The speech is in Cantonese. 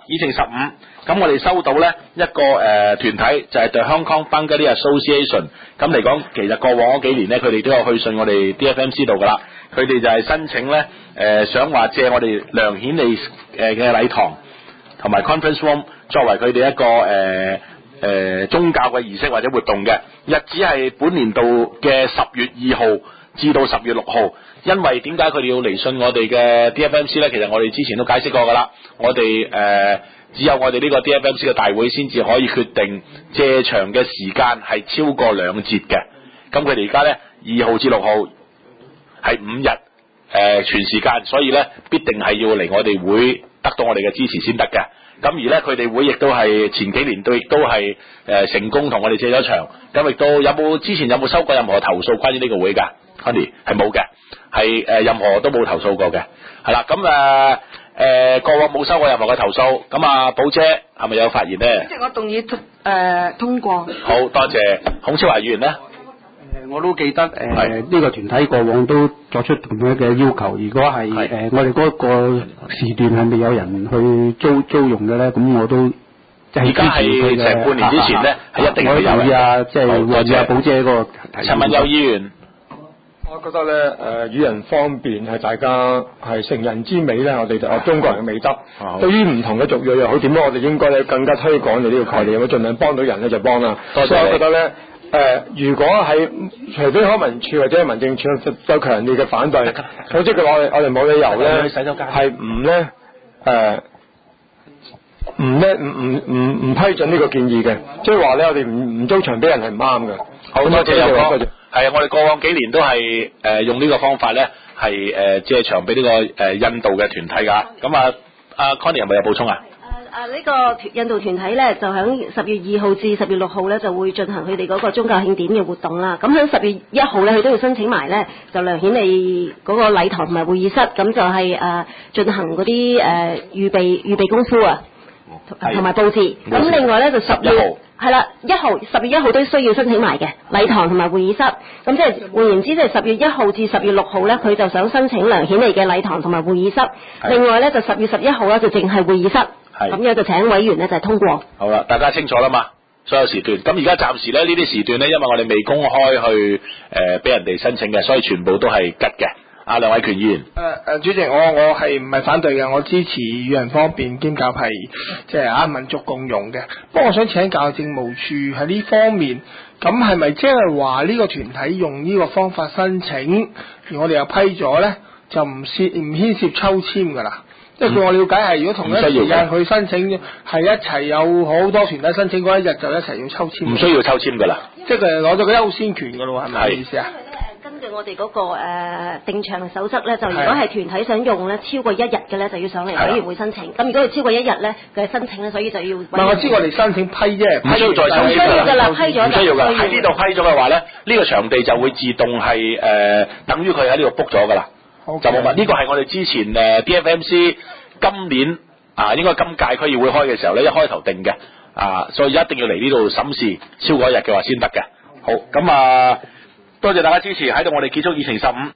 議程15，咁我哋收到咧一個團體就係 The Hong Kong Bengali Association， 咁嚟講其實過往嗰幾年咧，佢哋都有去信我哋 DFMC 度噶啦，佢哋就係申請咧想話借我哋梁顯利嘅禮堂同埋 conference room 作為佢哋一個宗教嘅儀式或者活動嘅日子係本年度嘅10月2號至到10月6號。因為點解佢哋要嚟信我哋嘅 DFMC 咧？其實我哋之前都解釋過噶啦，我哋只有我哋呢個 DFMC 嘅大會先至可以決定借場嘅時間係超過2節嘅。咁佢哋而家咧2號至6號係5日全時間，所以咧必定係要嚟我哋會得到我哋嘅支持先得嘅。咁而咧佢哋會亦都係前幾年亦都係成功同我哋借咗場。咁亦都之前有冇收過任何投訴關於呢個會㗎 Connie 係冇嘅，係任何都冇投訴過嘅，係啦。咁過往冇收過任何嘅投訴。咁啊，寶姐係咪有發言咧？ 即係我動議通過。 好多謝孔超華議員咧。 我都記得呢個團體過往都作出同樣嘅要求，如果係我哋嗰個時段係未有人去租用嘅咧，咁我都即係而家係成半年之前咧係一定會有嘅。 我留意啊，即係或者寶姐嗰個陳文友議員。 我覺得咧，與人方便係大家係成人之美咧，我哋中國人嘅美德。對於唔同嘅族裔又好點樣，我哋應該咧更加推廣你呢個概念，盡量幫到人咧就幫啦。所以我覺得咧，如果係除非康文署或者民政處有強烈嘅反對，否則嘅話我哋冇理由咧係唔批准呢個建議嘅，即係話咧我哋唔租場俾人係唔啱嘅。 好多謝有哥。係啊，我哋過往幾年都係用呢個方法咧，係借場俾呢個印度嘅團體㗎。咁啊，阿 Connie 有冇有補充啊？ 呢個印度團體咧，就喺10月2號至10月6號咧，就會進行佢哋嗰個宗教慶典嘅活動啦。咁喺10月1號咧，佢都要申請埋咧，就梁顯利嗰個禮堂同埋會議室，咁就係進行嗰啲預備功夫啊，同埋佈置。咁另外咧就10月。係啦，10月1號都需要申請埋嘅禮堂同埋會議室，咁即係換言之，即係10月1號至10月6號咧，佢就想申請梁顯利嘅禮堂同埋會議室。另外咧就10月11號咧就淨係會議室，咁樣就請委員咧就係通過。 好啦，大家清楚啦嘛，所有時段。咁而家暫時咧呢啲時段咧，因為我哋未公開去俾人哋申請嘅，所以全部都係吉嘅。梁偉權議員。 主席，我係唔係反對嘅，我支持與人方便兼夾係即係民族共融嘅。不過我想請教政務處喺呢方面，咁係咪即係話呢個團體用呢個方法申請，而我哋又批咗咧，就唔牽涉抽籤㗎啦？即係據我了解係，如果同一時間佢申請係一齊有好多團體申請嗰一日就一齊要抽籤。唔需要抽籤㗎啦， 即係攞咗個優先權㗎咯，係咪意思啊？ 根據我哋嗰個定場守則咧，就如果係團體想用咧超過1日嘅咧，就要上嚟委員會申請。咁如果佢超過1日咧嘅申請咧，所以就要。唔係，我知我哋申請批啫， 唔需要再申請㗎啦，批咗。唔需要㗎，喺呢度批咗嘅話咧，呢個場地就會自動係等於佢喺呢度 book 咗㗎啦，就冇問。呢個係我哋之前DFMC 今年應該今屆區議會開嘅時候咧，一開頭定嘅所以一定要嚟呢度審視超過1日嘅話先得嘅。好，咁多謝大家支持，喺度我哋結束議程15。